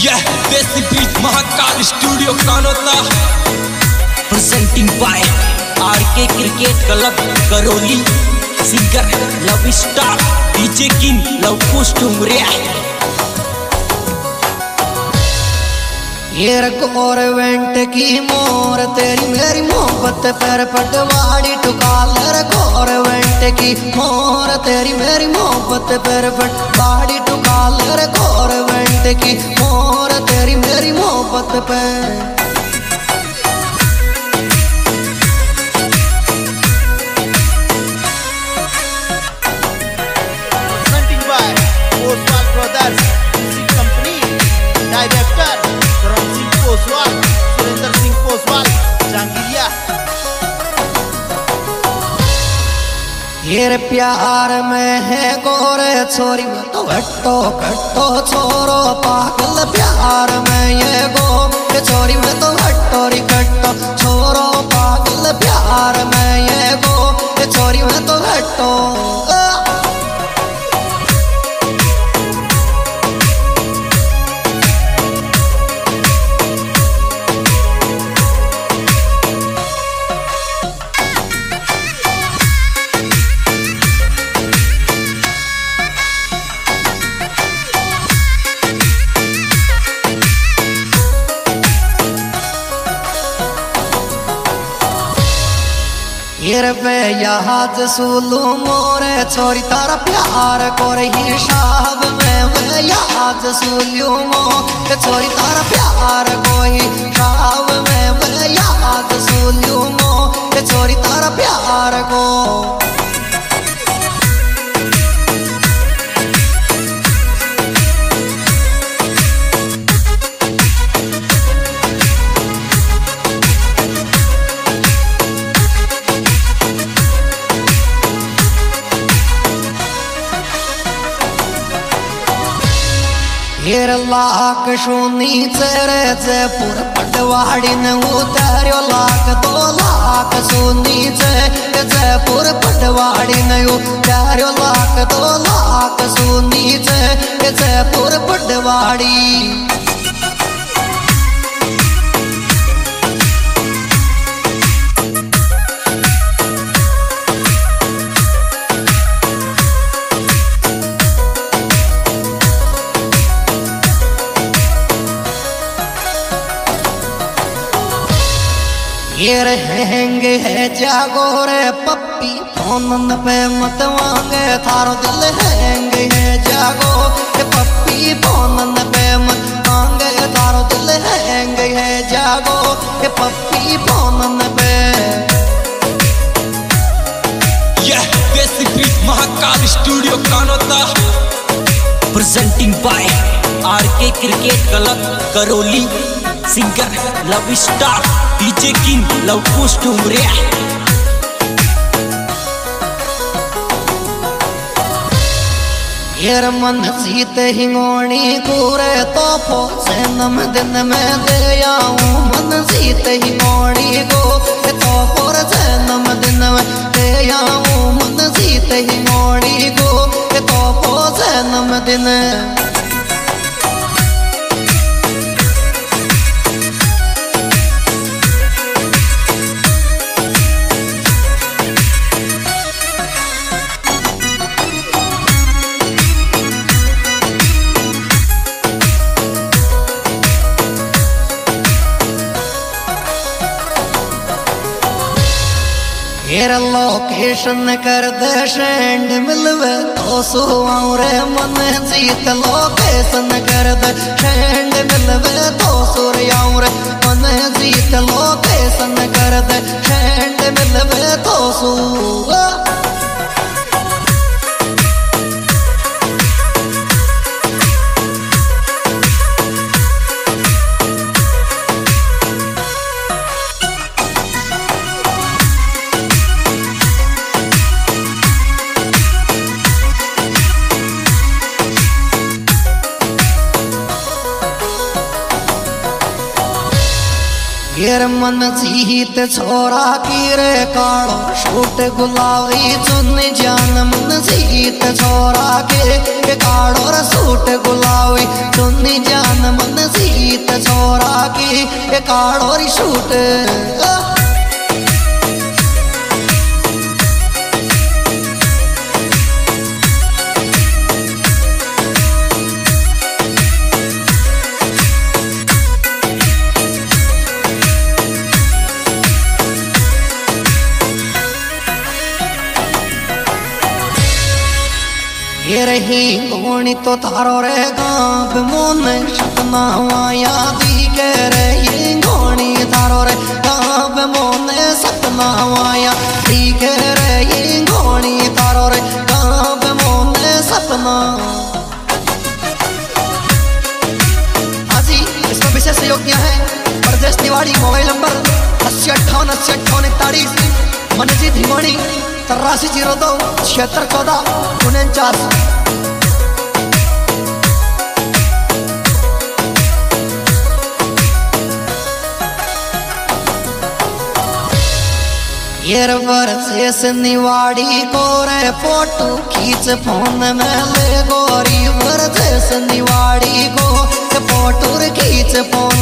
यह desi beat Mahakal studio Kanota presenting by RK cricket club Karauli. Singer love star DJ king Luv Kush Tumariya. ये government की मोर तेरी मेरी मोहब्बत पर पटवाड़ी टुकाल। गवर्नमेंट की मोर तेरी मेरी मोहब्बत पर पटवाड़ी टुकाल। गवर्नमेंट की मोर तेरी मेरी मोहब्बत पर ये प्यार में है गोरे छोरी में तो हट्टो कट्टो छोरो पागल। प्यार में ये गोरे छोरी में तो हट्टो री कट्टो छोरो पागल। प्यार में ये गोरे छोरी में तो हट्टो। याद सुलू मोरे छोरी तारा प्यार को रही शाब में। याद सुलू मोरे छोरी तारा प्यार को ही शाब में। याद सुलू मोरे छोरी तारा प्यार को। हीर लाख शूनी चेरे जयपुर पटवाड़ी ने उतारो लाख 2 लाख शूनी जयपुर पटवाड़ी ने उतारो लाख 2 लाख शूनी जयपुर पटवाड़ी। ये रहेंगे है जागो रे पप्पी फोन पे मत मांगे थारो दिल हैंगे है जागो ये पप्पी फोन पे मत मांगे थारो दिल हैंगे है जागो ये पप्पी फोन पे। यह desi beat Mahakal studio Kanota presenting by RK cricket club Karauli. Singer love star DJ king Luv Kush Tumariya. ये मन सीत हिंगोणी पूरे तो जन्म दिन में दे आऊं। मन सीत हिंगोणी को तो जन्म दिन में दे आऊं। मन सीत हिंगोणी को तो जन्म दिन। मेरा लोकेशन कर दे सेंड मिलवे तो सुआऊं रे मन जीत। लोकेशन कर दे सेंड मिलवे तो सुरियाऊं रे मन जीत। लोकेशन कर दे सेंड मिलवे तो सु। गिर मन जीत छोरा की रे कालो शूट गुलाबी चुन जान मन जीत छोरा के कालो सूट गुलाबी चुन जान मन छोरा की ये काड़ोरी शूट। ये रही गोणी तो थारो रे गाँव मोन सपना याद के रही गोणी थारो रे गाँव मोन सपना याद के रही गोणी थारो रे गाँव मोन सपना। हाजी इसमें विशेष योग्य है प्रदेश निवाड़ी मोबाइल नंबर 8058 मनजीत हिमानी 8302 7614 49। ये वर्सेस निवाड़ी को रे फोटो खींच फोन में ले गोरी वर्सेस निवाड़ी को फोटो खींच फोन